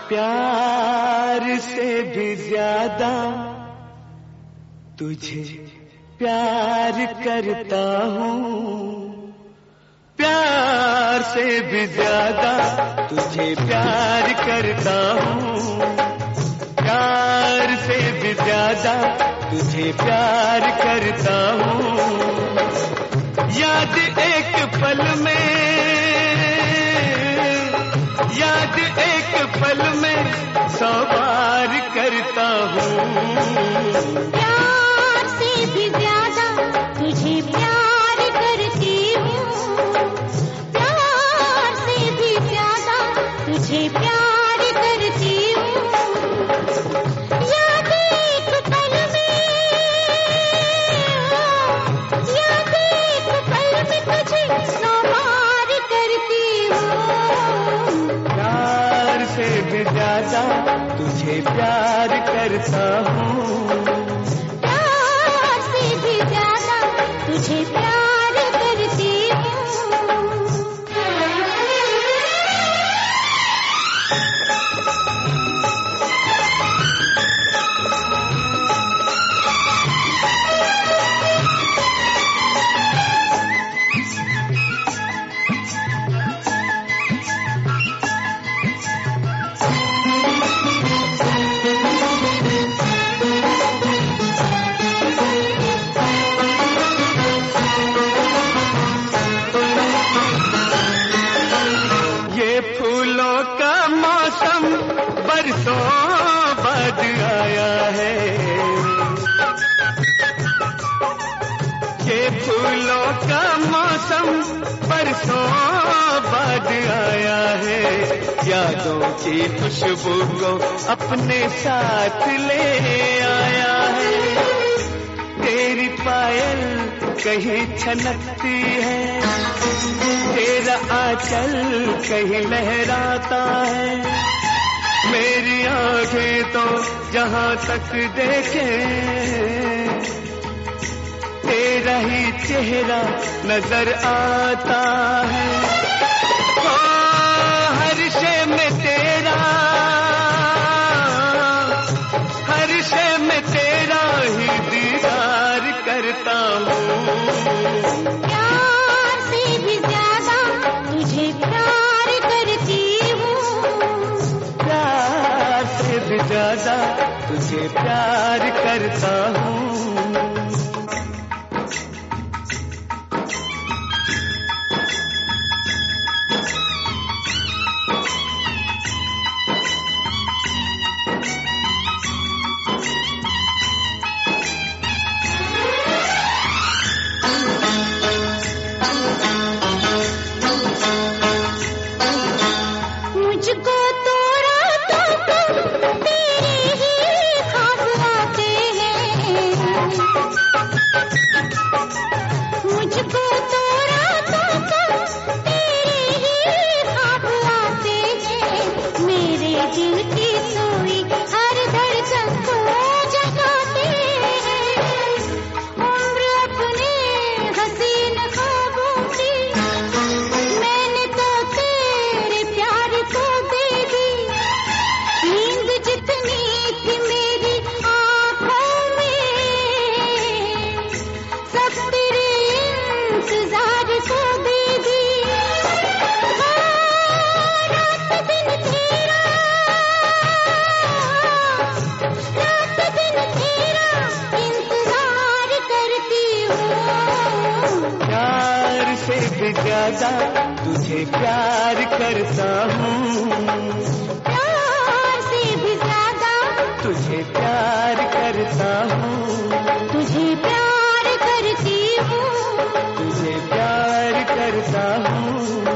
प्यार से भी ज्यादा तुझे प्यार करता हूँ, प्यार से भी ज्यादा तुझे प्यार करता हूँ, प्यार से भी ज्यादा तुझे प्यार करता हूँ। याद एक पल में, याद एक पल में 100 बार करता हूँ। प्यार से भी ज्यादा तुझे प्यार करती हूँ, प्यार से भी ज्यादा तुझे प्यार करती हूँ। याद एक पल में, याद एक पल में तुझे 100 बार करती हूँ। प्यार से भी ज्यादा तुझे प्यार करता हूँ, प्यार से भी ज्यादा तुझे प्यार करती हूँ। फूलों का मौसम बरसों बाद आया है, ये फूलों का मौसम बरसों बाद आया है। यादों की खुशबू को अपने साथ ले आया है। तेरी पायल कहीं छनकती है, तेरा आंचल कहीं लहराता है। मेरी आंखें तो जहां तक देखे तेरा ही चेहरा नजर आता है। ओ हर शय में तेरा, हर शय में तेरा ही दीदार करता हूँ। प्यार से भी ज्यादा तुझे प्यार करती हूँ, प्यार से भी ज्यादा तुझे प्यार करता हूँ। मुझको तो रातों को तेरे ही ख्वाब आते हैं, मुझको तो रातों को तेरे ही ख्वाब आते हैं। मेरे दिल की सोई हर धड़कन को जगाते हैं। उम्र अपने हसीन ख्वाबों की मैंने तो तेरे प्यार को दे दी। नींद जितनी थी मेरी आँखों में सब तेरे इंतजार को दे दी। रात दिन तेरा, रात दिन तेरा इंतजार करती हूँ। प्यार से भी ज्यादा तुझे प्यार करता हूँ, प्यार से भी ज्यादा तुझे प्यार करता हूँ, तुझे प्यार करती हूँ, तुझे प्यार करता हूँ।